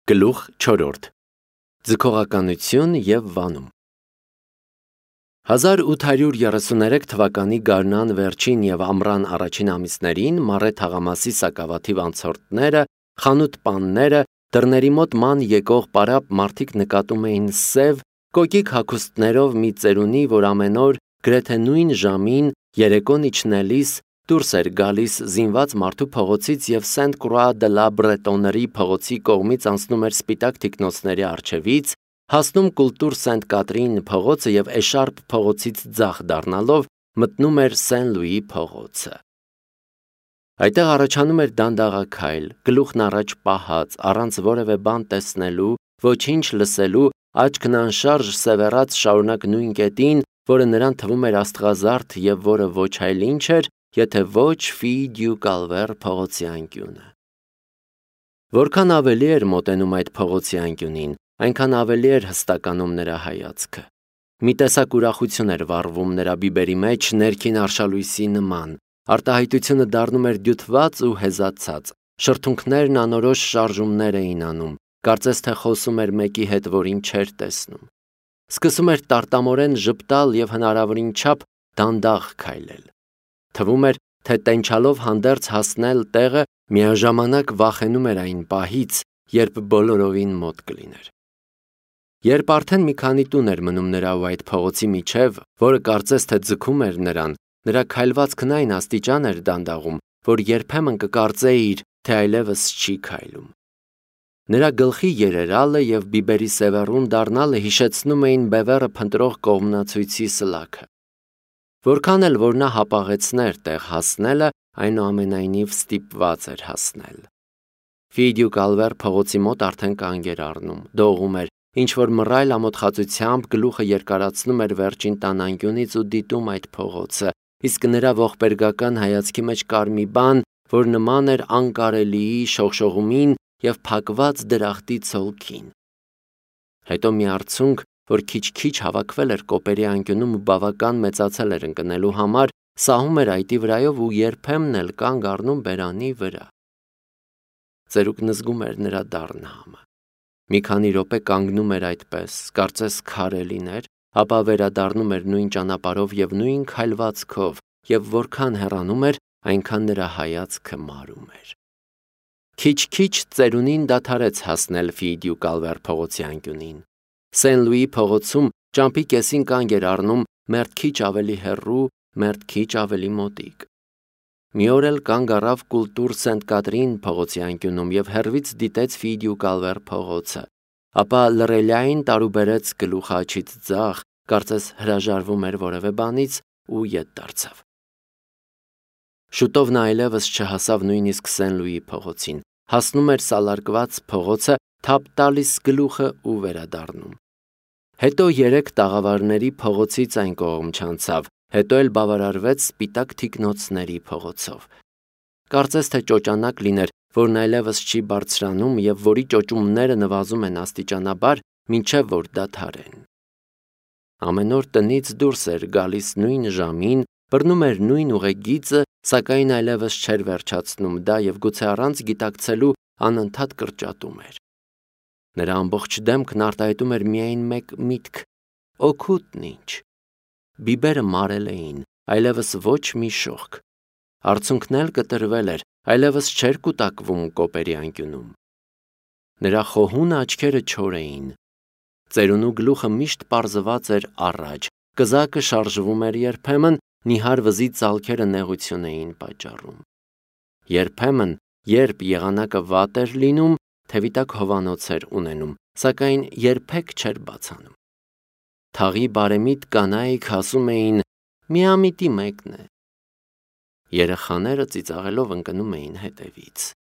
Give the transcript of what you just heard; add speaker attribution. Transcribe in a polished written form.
Speaker 1: Գլուխ 4. Ձգողականություն և վանում 1833 թվականի գարնան վերջին և ամռան առաջին ամիսներին Մարե թաղամասի սակավաթիվ անցորդները, խանութ-պանները, դռների մոտ ման եկող պարապ մարդիկ նկատում էին սև, կոկիկ հագուստներով մի ծերունի, որ ամեն օր գրեթե նույն ժամին երեկոն իջնելիս դուրս էր գալիս զինված մարդու փողոցից և Սենտ-Կրուա դը լա Բրետոնների փողոցի կողմից անցնում էր սպիտակ թիկնոցների առջևից, հասնում Կուլտուր Սենտ-Կատրին փողոցը և Էշարպ փողոցից ձախ դառնալով մտնում էր Սեն-Լուի փողոցը։ Այդտեղ առաջանում էր դանդաղաքայլ, գլուխն առաջ պահած, առանց որևէ բան տեսնելու, ոչինչ լսելու, աչքն անշարժ սևեռած շարունակ նույն կետին, որը նրան թվում էր աստղազարդ և որը ոչ այլ ինչ էր, եթե ոչ Ֆի դյու Կալվեր փողոցի անկյունը։ Որքան ավելի էր մոտենում այդ փողոցի անկյունին, այնքան ավելի էր հստականում նրա հայացքը։ Մի տեսակ ուրախություն էր վառվում նրա բիբերի մեջ ներքին արշալույսի նման, արտահայտությունը դառնում էր դյութված ու հեզացած, շրթունքներն անորոշ շարժումներ էին անում, կարծես թե խոսում էր մեկի հետ, որին չէր տեսնում։ Սկսում էր տարտամորեն ժպտալ և հնարավորին չափ դանդաղ քայլել։ Թվում էր, թե տենչալով հանդերձ հասնել տեղը, միաժամանակ վախենում էր այն պահից, երբ բոլորովին մոտ կլիներ։ Երբ արդեն մի քանի տուն էր մնում նրա ու այդ փողոցի միջև, որը կարծես թե ձգում էր նրան, նրա քայլվածքն այն աստիճան էր դանդաղում, որ երբեմն կկարծեիր, թե այլևս չի քայլում։ Նրա գլխի երերալը և բիբերի սևեռուն դառնալը հիշեցնում էին բևեռը փնտրող կողմնացույցի սլաքը։ Որքան էլ որ նա հապաղեցներ տեղ հասնելը, այնուամենայնիվ ստիպված էր հասնել։ Ֆի դյու Կալվեր փողոցի մոտ արդեն կանգ էր առնում, դողում էր, ինչ-որ մռայլ ամոթխածությամբ գլուխը երկարացնում էր վերջին տան անկյունից ու դիտում այդ փողոցը, իսկ նրա ողբերգական հայացքի մեջ կար մի բան, որ նման էր անկարելիի շողշողումին և փակված դրախտի ցոլքին։ Հետո մի արցունք, որ քիչ-քիչ հավաքվել էր կոպերի անկյունում ու բավական մեծացել էր ընկնելու համար, սահում էր այտի վրայով ու երբեմն էլ կանգ առնում բերանի վրա։ Ծերուկն զգում էր նրա դառնահամը։ Մի քանի րոպե կանգնում էր այդպես, կարծես քարե լիներ, ապա վերադառնում էր նույն ճանապարհով և նույն քայլվածքով, և որքան հեռանում էր, այնքան նրա հայացքը մարում էր։ Քիչ-քիչ ծերունին դադարեց հասնել Ֆի դյու Կալվեր փողոցի անկյունին։ Սեն-Լուի փողոցում ճամփի կեսին կանգ էր առնում, մերթ քիչ ավելի հեռու, մերթ քիչ ավելի մոտիկ։ Մի օր էլ կանգ առավ Կուլտուր Սենտ-Կատրին փողոցի անկյունում և հեռվից դիտեց Ֆի դյու Կալվեր փողոցը, ապա լռելիային տարուբերեց գլուխը աջից ձախ, կարծես հրաժարվում էր որևէ բանից ու ետ դարձավ։ Շուտով նա այլևս չհասավ նույնիսկ Սեն-Լուի փողոցին, հասնում էր սալարկված փողոցը, թափ տալիս գլուխը ու վերադառնում։ Հետո 3 տաղավարների փողոցից այն կողմ չանցավ, հետո էլ բավարարվեց սպիտակ թիկնոցների փողոցով։ Կարծես թե ճոճանակ լիներ, որն այլևս չի բարձրանում և որի ճոճումները նվազում են աստիճանաբար, մինչև որ դադարեն։ Ամեն օր տնից դուրս էր գալիս նույն ժամին, բռնում էր նույն ուղեգիծը, սակայն այլևս չէր վերջացնում դա և գուցե առանց գիտակցելու անընդհատ կրճատում էր։ Նրա ամբողջ դեմքն արտահայտում էր միայն մեկ միտք՝ օգուտն ինչ։ Բիբերը մարել էին, այլևս ոչ մի շողք։ Արցունքն էլ կտրվել էր, այլևս չէր կուտակվում կոպերի անկյունում։ Նրա խոհուն աչքերը չոր էին։ Ծերունու գլուխը միշտ պարզված էր առաջ, կզակը շարժվում էր երբեմն, նիհար վզի ծալքերը նեղություն էին պատճառում։ Երբեմն, երբ եղանակը վատ էր լինում, թևի տակ հովանոց էր ունենում, սակայն երբեք չէր բացանում։ Թաղի բարեմիտ կանայք ասում էին. «Միամիտի մեկն է»։ Երեխաները ծիծաղելով ընկնում էին հետևից։